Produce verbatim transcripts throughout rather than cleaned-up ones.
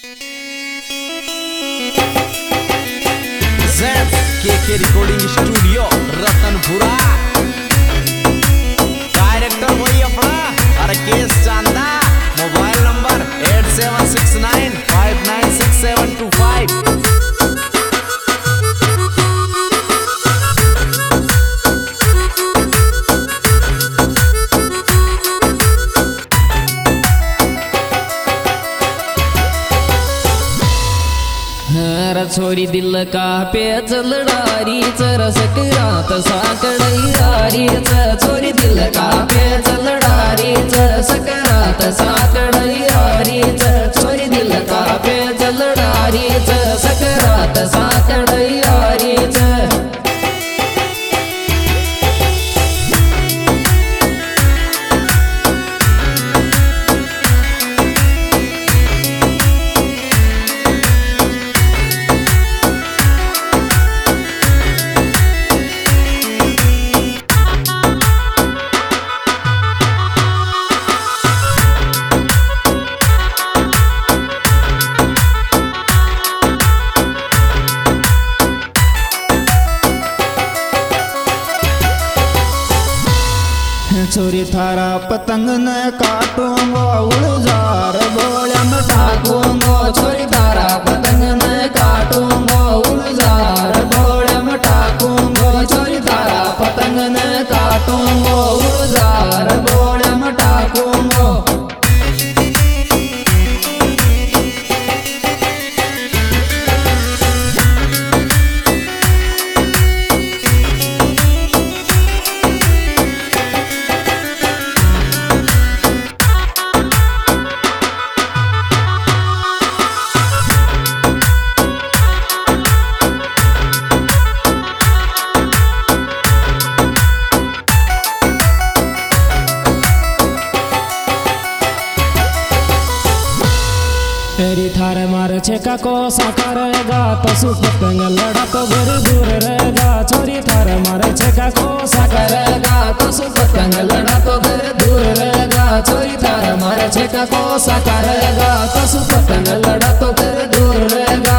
के के recording studio Ratanpura. Director वही अपना अरे केस चांदा। Mobile number eight seven six nine five nine six seven two five. छोरी दिल का पेच लड़ारी सकरात साकड़ारी छोरी दिल का पेच लड़ारी सकरात साकड़ारी छोरी दिल का पेच लड़ारी सकरात साकड़ारी। छोरी थारा पतंग न काटूंगो उड़जार बोले में ठाकूंगो। छोरी थारा पतंग न काटूंगो उड़जार बोले में ठाकूंगो। छोरी थारा पतंग न काटूंगो उड़जार बोले में ठाकूंगो। तेरी थारे मारे छेका को साकार रहेगा पशु पतंग लड़ा तो घर दूर रहेगा। छोरी थारे मारे छेका को साकार रहेगा पशु पतंग लड़ा तो घर दूर रहेगा। छोरी थारे मारे छेका को साकार रहेगा पशु पतंग लड़ा तो घर दूर रहेगा।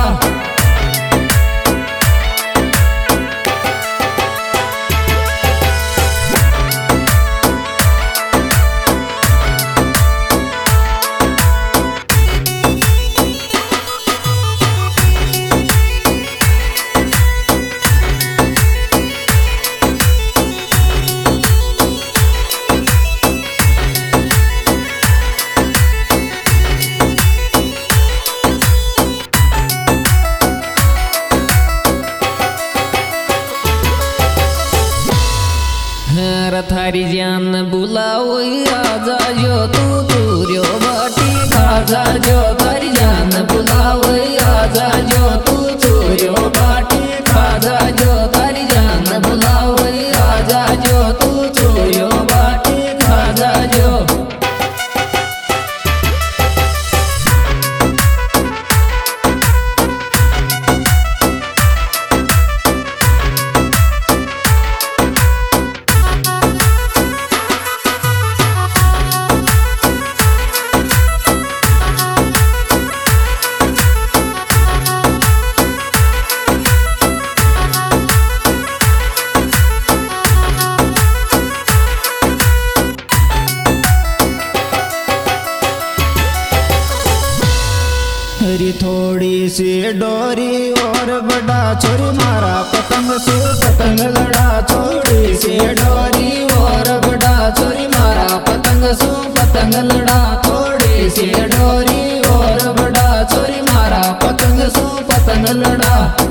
थारी जान बुलाओ आजा जो तू दूरियो बाटी खाजा जो। थारी जान बुलाओ आजा जो तू दूरियो बाटी खाजा जो। थारी जान बुलाओ आजा जो तू दूरियो बाटी खाजा जो। थोड़ी सी डोरी और बड़ा छोरी मारा पतंग से पतंग लड़ा। थोड़ी सी डोरी और बड़ा छोरी मारा पतंग से पतंग लड़ा। थोड़ी सी डोरी और बड़ा छोरी मारा पतंग से पतंग लड़ा।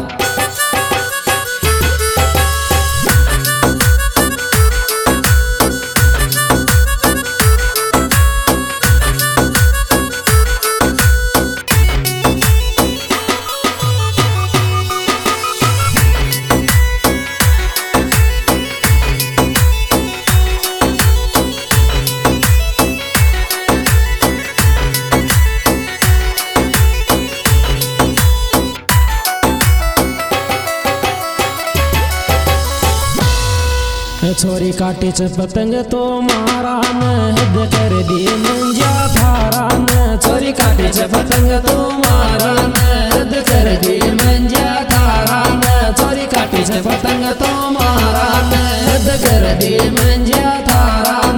छोरी काटी च पतंग तो मारा न हद कर दी मंजा थारा न। छोरी चोरी काटेचे पतंग तो मारान रद्द कर दे म्हणजे थारान चोरी काटेचे पतंग तो मारान रद्द कर दे म्हणजे थारान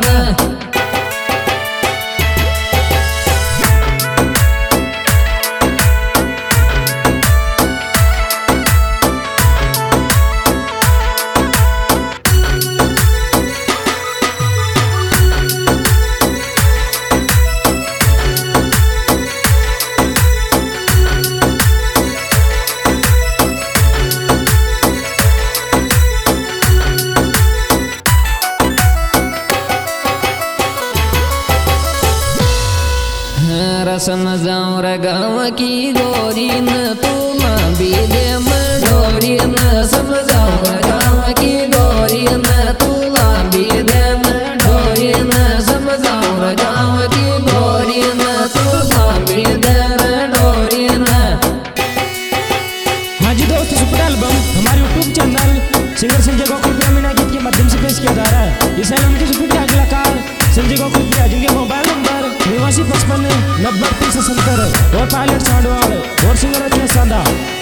रसन जाऊं रे गाँव की गोरी न तुम बीदे मंडोरी न समझाऊं रे गाँव की गोरी न तुला बीदे मंडोरी न समझाऊं रे गाँव की गोरी न तुला बीदे मंडोरी न। हाँ जी दोस्तों, सुपर एल्बम हमारे YouTube channel singer Sanjay Gokul ग्रामीण गीत के माध्यम से पेश किया जा रहा है। इस एल्बम के सुपर के कलाकार संजय गोकुल प्रिया, जिनके मोबाइल नंबर निवासी पचपन नब्बे तीन सौ सत्तर और पायलट सांडवाल और सिंगर रचना सांदा।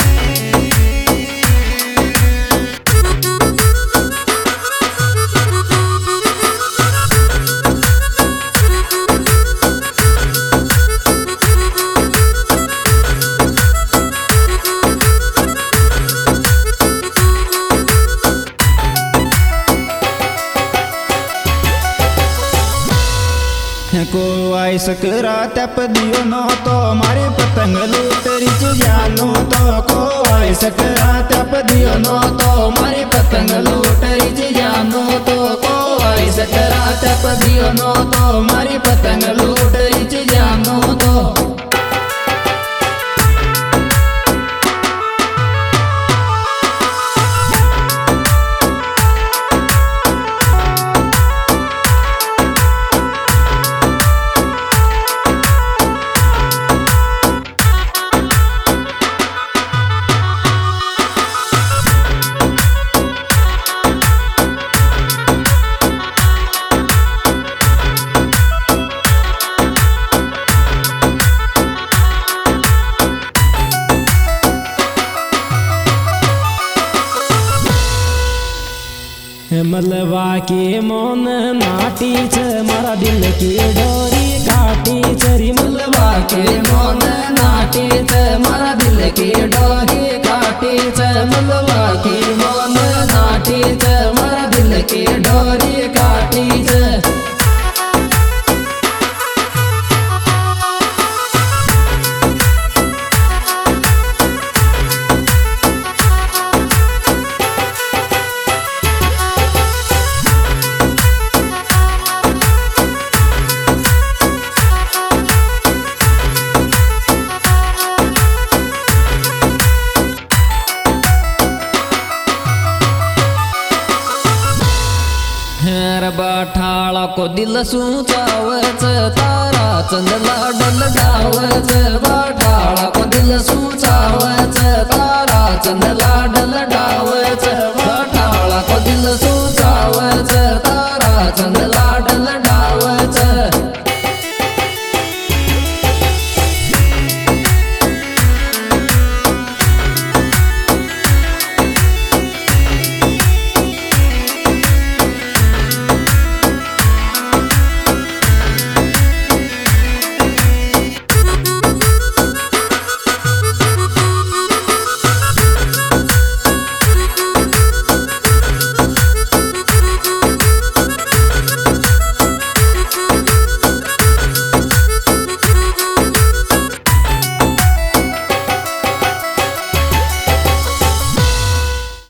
को आई सकरा तप दियो नो तो मारे पतंग लूटरी जानो तो को आई सकरा तप दियो नो तो मारे पतंग लूटरी जानो तो को आई सकरा तप दियो नो तो मारे पतंग लूटरी जानो तो। मलवा के मोन नाटी छ मारा दिल की डोरी काटी चरी मलवा के मोन नाटी छ मारा दिल की डोरी काटी छ मलवा के मोन नाटी छ मारा दिल की डोरी काटी छ। बाठाळा को दिल सुचावच तारा चंदला डल डावच